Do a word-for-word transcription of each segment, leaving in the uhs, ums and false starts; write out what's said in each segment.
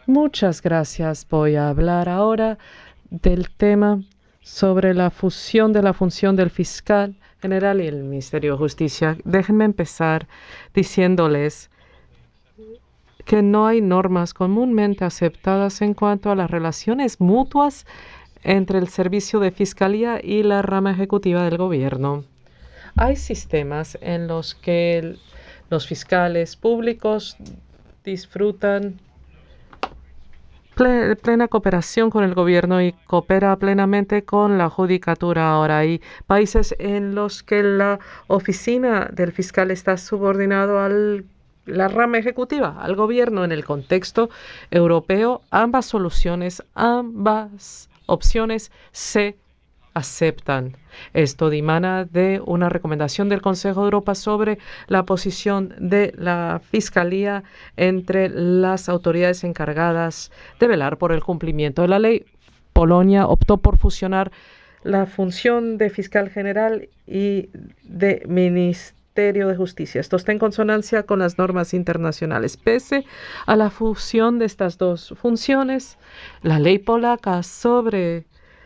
Muchas gracias. Voy a hablar ahora del tema sobre la fusión de la función del fiscal general y el Ministerio de Justicia. Déjenme empezar diciéndoles que no hay normas comúnmente aceptadas en cuanto a las relaciones mutuas entre el Servicio de Fiscalía y la rama ejecutiva del gobierno. Hay sistemas en los que el- los fiscales públicos disfrutan ple- plena cooperación con el gobierno y coopera plenamente con la judicatura. Ahora hay países en los que la oficina del fiscal está subordinado al la rama ejecutiva, al gobierno. En el contexto europeo, ambas soluciones, ambas opciones se aceptan. Esto dimana de una recomendación del Consejo de Europa sobre la posición de la Fiscalía entre las autoridades encargadas de velar por el cumplimiento de la ley. Polonia optó por fusionar la función de fiscal general y de Ministerio de Justicia. Esto está en consonancia con las normas internacionales. Pese a la fusión de estas dos funciones, la ley polaca sobre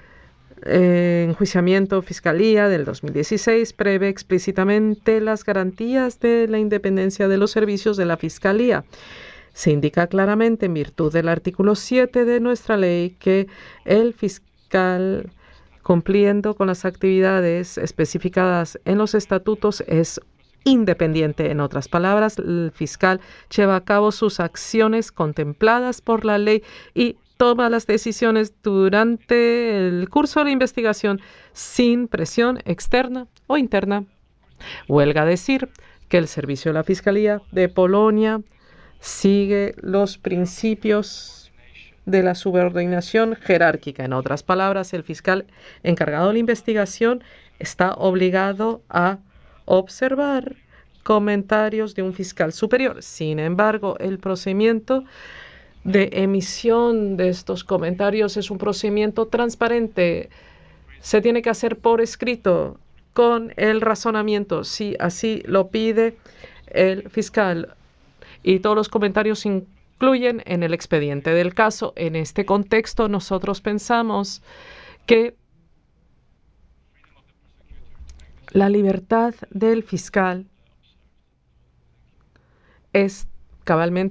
eh, enjuiciamiento fiscalía del dos mil dieciséis prevé explícitamente las garantías de la independencia de los servicios de la fiscalía. Se indica claramente en virtud del artículo siete de nuestra ley que el fiscal, cumpliendo con las actividades especificadas en los estatutos, es independiente. En otras palabras, el fiscal lleva a cabo sus acciones contempladas por la ley y toma las decisiones durante el curso de la investigación sin presión externa o interna. Huelga decir que el servicio de la Fiscalía de Polonia sigue los principios de la subordinación jerárquica. En otras palabras, el fiscal encargado de la investigación está obligado a observar comentarios de un fiscal superior. Sin embargo, el procedimiento de emisión de estos comentarios es un procedimiento transparente. Se tiene que hacer por escrito con el razonamiento, si así lo pide el fiscal. Y todos los comentarios incluyen en el expediente del caso. En este contexto, nosotros pensamos que la libertad del fiscal es cabalmente